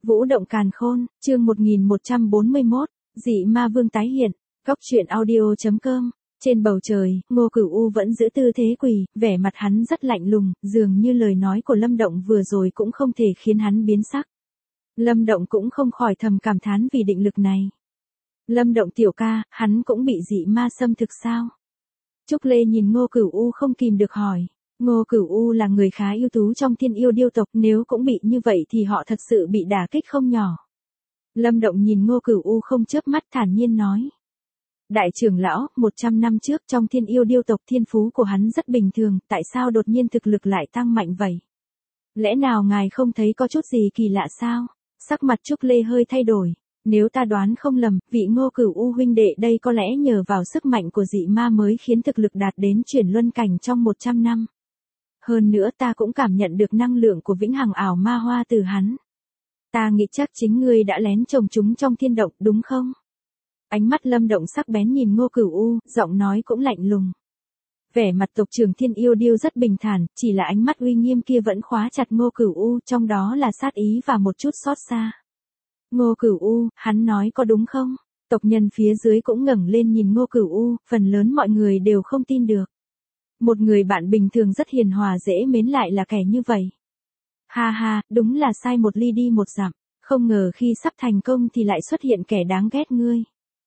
Vũ động càn khôn, chương 1141, dị ma vương tái hiện, góc truyện audio.com. Trên bầu trời, Ngô Cửu U vẫn giữ tư thế quỳ, vẻ mặt hắn rất lạnh lùng, dường như lời nói của Lâm Động vừa rồi cũng không thể khiến hắn biến sắc. Lâm Động cũng không khỏi thầm cảm thán vì định lực này. Lâm Động tiểu ca, hắn cũng bị dị ma xâm thực sao? Trúc Lê nhìn Ngô Cửu U không kìm được hỏi. Ngô Cửu U là người khá ưu tú trong Thiên Yêu Điêu tộc, nếu cũng bị như vậy thì họ thật sự bị đả kích không nhỏ. Lâm Động nhìn Ngô Cửu U không chớp mắt thản nhiên nói. Đại trưởng lão, 100 năm trước trong Thiên Yêu Điêu tộc thiên phú của hắn rất bình thường, tại sao đột nhiên thực lực lại tăng mạnh vậy? Lẽ nào ngài không thấy có chút gì kỳ lạ sao? Sắc mặt Trúc Lê hơi thay đổi. Nếu ta đoán không lầm, vị Ngô Cửu U huynh đệ đây có lẽ nhờ vào sức mạnh của dị ma mới khiến thực lực đạt đến chuyển luân cảnh trong 100 năm. Hơn nữa ta cũng cảm nhận được năng lượng của vĩnh hằng ảo ma hoa từ hắn. Ta nghĩ chắc chính ngươi đã lén trồng chúng trong thiên động, đúng không? Ánh mắt Lâm Động sắc bén nhìn Ngô Cửu U, giọng nói cũng lạnh lùng. Vẻ mặt tộc trưởng Thiên Yêu Điêu rất bình thản, chỉ là ánh mắt uy nghiêm kia vẫn khóa chặt Ngô Cửu U, trong đó là sát ý và một chút xót xa. Ngô Cửu U, hắn nói có đúng không? Tộc nhân phía dưới cũng ngẩng lên nhìn Ngô Cửu U, phần lớn mọi người đều không tin được. Một người bạn bình thường rất hiền hòa dễ mến lại là kẻ như vậy. Ha ha, đúng là sai một ly đi một dặm, không ngờ khi sắp thành công thì lại xuất hiện kẻ đáng ghét ngươi.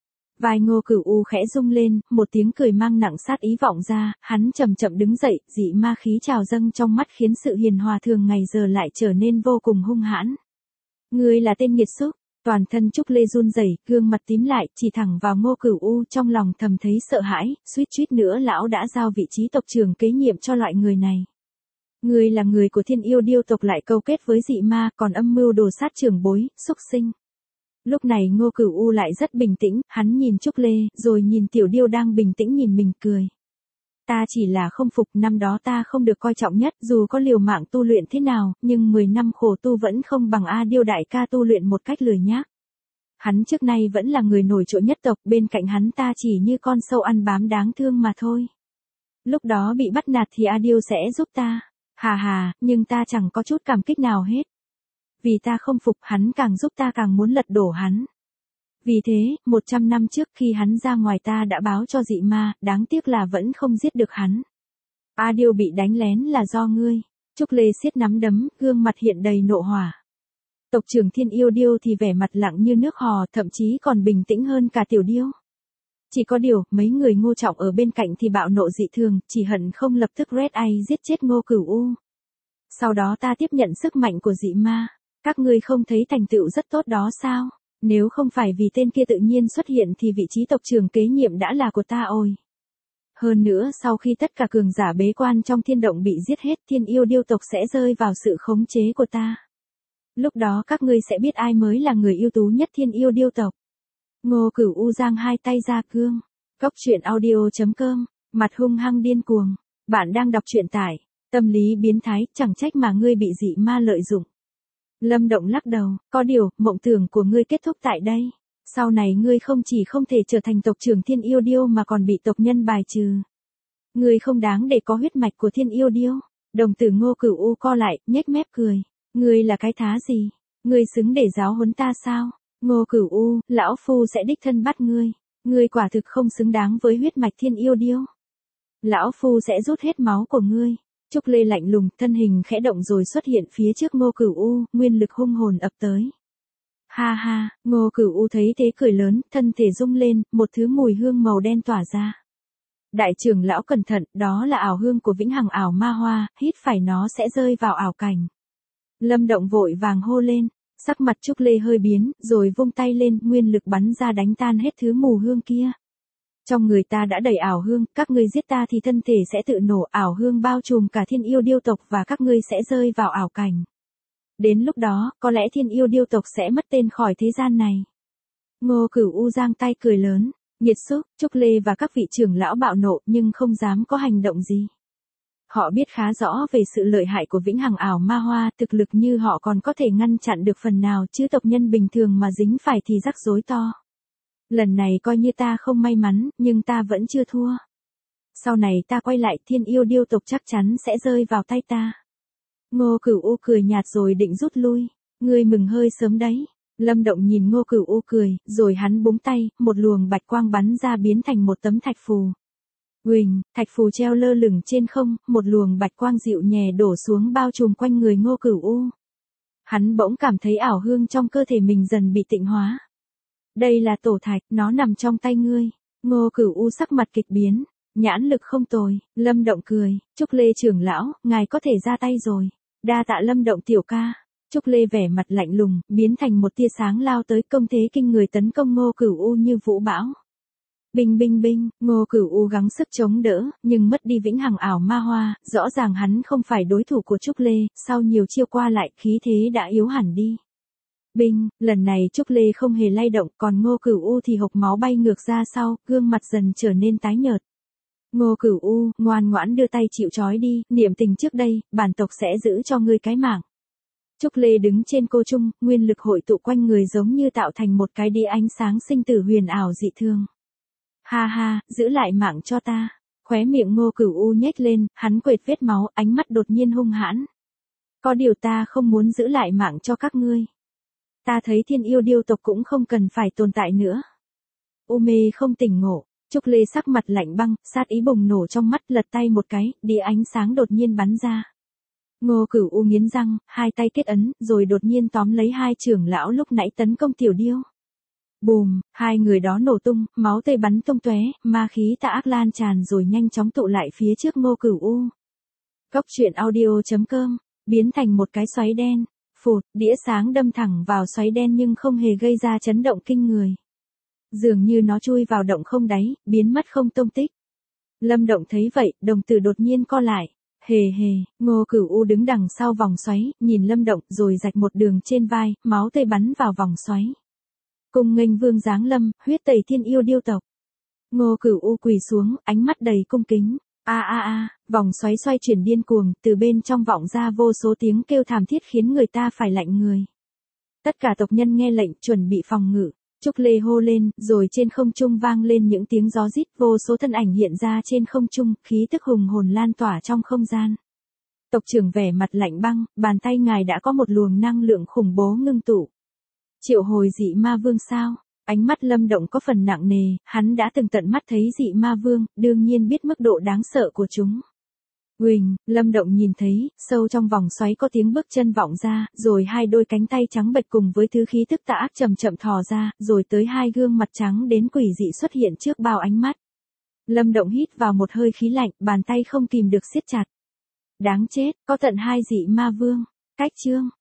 Vai Ngô Cửu U khẽ rung lên, một tiếng cười mang nặng sát ý vọng ra, hắn chậm chậm đứng dậy, dị ma khí trào dâng trong mắt khiến sự hiền hòa thường ngày giờ lại trở nên vô cùng hung hãn. Ngươi là tên nghiệt xúc. Toàn thân Trúc Lê run rẩy, gương mặt tím lại, chỉ thẳng vào Ngô Cửu U, trong lòng thầm thấy sợ hãi, suýt nữa lão đã giao vị trí tộc trưởng kế nhiệm cho loại người này. Ngươi là người của Thiên Yêu Điêu tộc lại câu kết với dị ma, còn âm mưu đồ sát trưởng bối, xúc sinh. Lúc này Ngô Cửu U lại rất bình tĩnh, hắn nhìn Trúc Lê, rồi nhìn Tiểu Điêu đang bình tĩnh nhìn mình cười. Ta chỉ là không phục, năm đó ta không được coi trọng nhất, dù có liều mạng tu luyện thế nào, nhưng 10 năm khổ tu vẫn không bằng A Điêu đại ca tu luyện một cách lười nhác. Hắn trước nay vẫn là người nổi trội nhất tộc, bên cạnh hắn ta chỉ như con sâu ăn bám đáng thương mà thôi. Lúc đó bị bắt nạt thì A Điêu sẽ giúp ta. Hà hà, nhưng ta chẳng có chút cảm kích nào hết. Vì ta không phục, hắn càng giúp ta càng muốn lật đổ hắn. Vì thế, 100 năm trước khi hắn ra ngoài ta đã báo cho dị ma, đáng tiếc là vẫn không giết được hắn. A Điêu bị đánh lén là do ngươi. Trúc Lê siết nắm đấm, gương mặt hiện đầy nộ hỏa. Tộc trưởng Thiên Yêu Điêu thì vẻ mặt lặng như nước hò, thậm chí còn bình tĩnh hơn cả Tiểu Điêu. Chỉ có điều, mấy người Ngô Trọng ở bên cạnh thì bạo nộ dị thường, chỉ hận không lập tức Red Eye giết chết Ngô Cửu U. Sau đó ta tiếp nhận sức mạnh của dị ma. Các ngươi không thấy thành tựu rất tốt đó sao? Nếu không phải vì tên kia tự nhiên xuất hiện thì vị trí tộc trưởng kế nhiệm đã là của ta ôi. Hơn nữa sau khi tất cả cường giả bế quan trong thiên động bị giết hết, Thiên Yêu Điêu tộc sẽ rơi vào sự khống chế của ta. Lúc đó các ngươi sẽ biết ai mới là người ưu tú nhất Thiên Yêu Điêu tộc. Ngô Cửu U giang hai tay ra cương. Góc truyện audio.com, mặt hung hăng điên cuồng. Bạn đang đọc truyện tải. Tâm lý biến thái, chẳng trách mà ngươi bị dị ma lợi dụng. Lâm Động lắc đầu, có điều, mộng tưởng của ngươi kết thúc tại đây. Sau này ngươi không chỉ không thể trở thành tộc trưởng Thiên Yêu Điêu mà còn bị tộc nhân bài trừ. Ngươi không đáng để có huyết mạch của Thiên Yêu Điêu. Đồng tử Ngô Cửu U co lại, nhếch mép cười. Ngươi là cái thá gì? Ngươi xứng để giáo huấn ta sao? Ngô Cửu U, lão phu sẽ đích thân bắt ngươi. Ngươi quả thực không xứng đáng với huyết mạch Thiên Yêu Điêu. Lão phu sẽ rút hết máu của ngươi. Trúc Lê lạnh lùng, thân hình khẽ động rồi xuất hiện phía trước Ngô Cửu U, nguyên lực hung hồn ập tới. Ha ha, Ngô Cửu U thấy thế cười lớn, thân thể rung lên, một thứ mùi hương màu đen tỏa ra. Đại trưởng lão cẩn thận, đó là ảo hương của vĩnh hằng ảo ma hoa, hít phải nó sẽ rơi vào ảo cảnh. Lâm Động vội vàng hô lên, sắc mặt Trúc Lê hơi biến, rồi vung tay lên, nguyên lực bắn ra đánh tan hết thứ mù hương kia. Trong người ta đã đầy ảo hương, các ngươi giết ta thì thân thể sẽ tự nổ, ảo hương bao trùm cả Thiên Yêu Điêu tộc và các ngươi sẽ rơi vào ảo cảnh. Đến lúc đó, có lẽ Thiên Yêu Điêu tộc sẽ mất tên khỏi thế gian này. Ngô Cửu U giang tay cười lớn, nhiệt xúc, Trúc Lê và các vị trưởng lão bạo nộ nhưng không dám có hành động gì. Họ biết khá rõ về sự lợi hại của vĩnh hằng ảo ma hoa, thực lực như họ còn có thể ngăn chặn được phần nào chứ tộc nhân bình thường mà dính phải thì rắc rối to. Lần này coi như ta không may mắn, nhưng ta vẫn chưa thua. Sau này ta quay lại Thiên Yêu Điêu tộc chắc chắn sẽ rơi vào tay ta. Ngô Cửu U cười nhạt rồi định rút lui. Ngươi mừng hơi sớm đấy. Lâm Động nhìn Ngô Cửu U cười, rồi hắn búng tay, một luồng bạch quang bắn ra biến thành một tấm thạch phù. Huỳnh, thạch phù treo lơ lửng trên không, một luồng bạch quang dịu nhẹ đổ xuống bao trùm quanh người Ngô Cửu U. Hắn bỗng cảm thấy ảo hương trong cơ thể mình dần bị tịnh hóa. Đây là tổ thạch, nó nằm trong tay ngươi. Ngô Cửu U sắc mặt kịch biến, nhãn lực không tồi. Lâm Động cười, Trúc Lê trưởng lão, ngài có thể ra tay rồi. Đa tạ Lâm Động tiểu ca. Trúc Lê vẻ mặt lạnh lùng, biến thành một tia sáng lao tới, công thế kinh người tấn công Ngô Cửu U như vũ bão. Binh binh binh, Ngô Cửu U gắng sức chống đỡ, nhưng mất đi vĩnh hằng ảo ma hoa, rõ ràng hắn không phải đối thủ của Trúc Lê, sau nhiều chiêu qua lại, khí thế đã yếu hẳn đi. Binh, lần này Trúc Lê không hề lay động, còn Ngô Cửu U thì hộc máu bay ngược ra sau, gương mặt dần trở nên tái nhợt. Ngô Cửu U, ngoan ngoãn đưa tay chịu trói đi, niệm tình trước đây, bản tộc sẽ giữ cho ngươi cái mạng. Trúc Lê đứng trên cô trung, nguyên lực hội tụ quanh người giống như tạo thành một cái đĩa ánh sáng sinh tử huyền ảo dị thương. Ha ha, giữ lại mạng cho ta. Khóe miệng Ngô Cửu U nhếch lên, hắn quệt vết máu, ánh mắt đột nhiên hung hãn. Có điều ta không muốn giữ lại mạng cho các ngươi. Ta thấy thiên yêu điêu tộc cũng không cần phải tồn tại nữa. U mê không tỉnh ngộ, Trúc Lê sắc mặt lạnh băng, sát ý bùng nổ trong mắt, lật tay một cái, đĩa ánh sáng đột nhiên bắn ra. Ngô Cửu U nghiến răng, hai tay kết ấn, rồi đột nhiên tóm lấy hai trưởng lão lúc nãy tấn công tiểu điêu. Bùm, hai người đó nổ tung, máu tươi bắn tung tóe, ma khí tà ác lan tràn rồi nhanh chóng tụ lại phía trước Ngô Cửu U. Cốc truyện audio.com, biến thành một cái xoáy đen. Phụt, đĩa sáng đâm thẳng vào xoáy đen nhưng không hề gây ra chấn động kinh người. Dường như nó chui vào động không đáy, biến mất không tung tích. Lâm Động thấy vậy, đồng tử đột nhiên co lại. Hề hề, Ngô Cửu U đứng đằng sau vòng xoáy, nhìn Lâm Động rồi rạch một đường trên vai, máu tươi bắn vào vòng xoáy. Cùng nghênh vương giáng lâm, huyết tẩy thiên yêu điêu tộc. Ngô Cửu U quỳ xuống, ánh mắt đầy cung kính. Vòng xoáy xoay chuyển điên cuồng, từ bên trong vọng ra vô số tiếng kêu thảm thiết khiến người ta phải lạnh người. Tất cả tộc nhân nghe lệnh chuẩn bị phòng ngự. Trúc Lê hô lên, rồi trên không trung vang lên những tiếng gió rít, vô số thân ảnh hiện ra trên không trung, khí tức hùng hồn lan tỏa trong không gian. Tộc trưởng vẻ mặt lạnh băng, bàn tay ngài đã có một luồng năng lượng khủng bố ngưng tụ. Triệu hồi dị ma vương sao? Ánh mắt Lâm Động có phần nặng nề, hắn đã từng tận mắt thấy dị ma vương, đương nhiên biết mức độ đáng sợ của chúng. Huỳnh, Lâm Động nhìn thấy, sâu trong vòng xoáy có tiếng bước chân vọng ra, rồi hai đôi cánh tay trắng bệch cùng với thứ khí tức tà ác chậm chậm thò ra, rồi tới hai gương mặt trắng đến quỷ dị xuất hiện trước bao ánh mắt. Lâm Động hít vào một hơi khí lạnh, bàn tay không kìm được siết chặt. Đáng chết, có tận hai dị ma vương. Cách chương